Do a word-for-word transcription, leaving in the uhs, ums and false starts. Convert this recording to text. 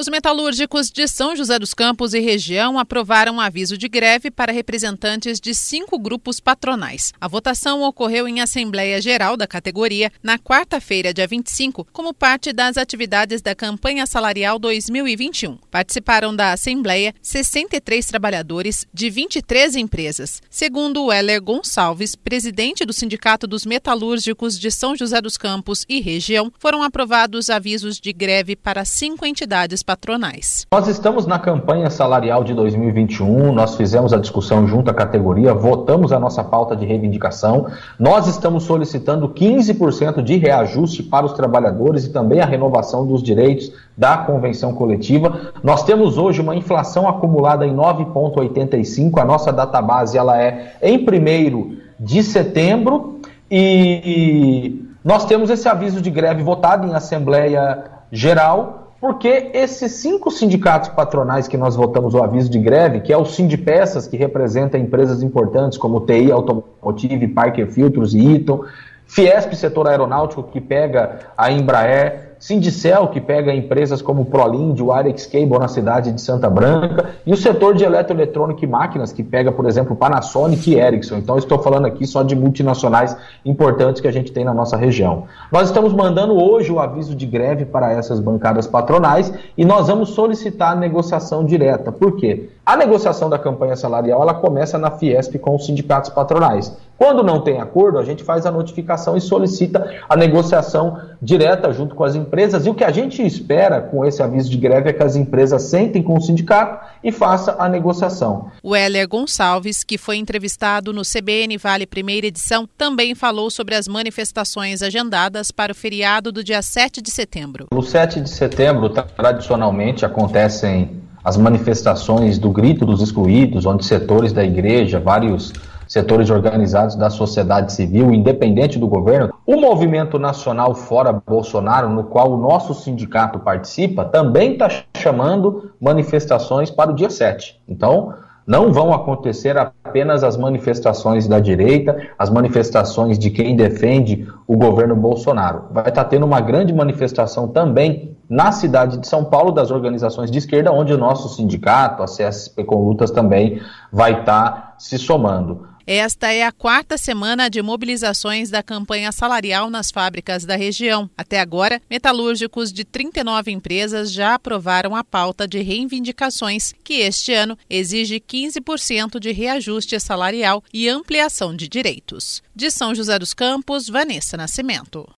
Os metalúrgicos de São José dos Campos e região aprovaram um aviso de greve para representantes de cinco grupos patronais. A votação ocorreu em Assembleia Geral da categoria na quarta-feira, dia vinte e cinco, como parte das atividades da Campanha Salarial dois mil e vinte e um. Participaram da Assembleia sessenta e três trabalhadores de vinte e três empresas. Segundo o Heller Gonçalves, presidente do Sindicato dos Metalúrgicos de São José dos Campos e região, foram aprovados avisos de greve para cinco entidades patronais. Nós estamos na campanha salarial de dois mil e vinte e um, nós fizemos a discussão junto à categoria, votamos a nossa pauta de reivindicação, nós estamos solicitando quinze por cento de reajuste para os trabalhadores e também a renovação dos direitos da convenção coletiva. Nós temos hoje uma inflação acumulada em nove vírgula oitenta e cinco, a nossa database ela é em primeiro de setembro e nós temos esse aviso de greve votado em Assembleia Geral, porque esses cinco sindicatos patronais que nós votamos o aviso de greve, que é o Sindipeças, que representa empresas importantes como T I Automotive, Parker Filtros e Eaton, Fiesp, setor aeronáutico, que pega a Embraer, Sindicel, que pega empresas como Prolind, o Arex Cable na cidade de Santa Branca, e o setor de eletroeletrônica e máquinas, que pega, por exemplo, Panasonic e Ericsson. Então, estou falando aqui só de multinacionais importantes que a gente tem na nossa região. Nós estamos mandando hoje o aviso de greve para essas bancadas patronais e nós vamos solicitar a negociação direta. Por quê? A negociação da campanha salarial ela começa na Fiesp com os sindicatos patronais. Quando não tem acordo, a gente faz a notificação e solicita a negociação direta junto com as empresas. E o que a gente espera com esse aviso de greve é que as empresas sentem com o sindicato e façam a negociação. O Heller Gonçalves, que foi entrevistado no C B N Vale Primeira Edição, também falou sobre as manifestações agendadas para o feriado do dia sete de setembro. No sete de setembro, tradicionalmente, acontecem as manifestações do Grito dos Excluídos, onde setores da igreja, vários setores organizados da sociedade civil, independente do governo, o movimento nacional Fora Bolsonaro, no qual o nosso sindicato participa, também está chamando manifestações para o dia sete. Então, não vão acontecer apenas as manifestações da direita, as manifestações de quem defende o governo Bolsonaro. Vai estar tendo uma grande manifestação também na cidade de São Paulo, das organizações de esquerda, onde o nosso sindicato, a C S P com Lutas, também vai estar se somando. Esta é a quarta semana de mobilizações da campanha salarial nas fábricas da região. Até agora, metalúrgicos de trinta e nove empresas já aprovaram a pauta de reivindicações, que este ano exige quinze por cento de reajuste salarial e ampliação de direitos. De São José dos Campos, Vanessa Nascimento.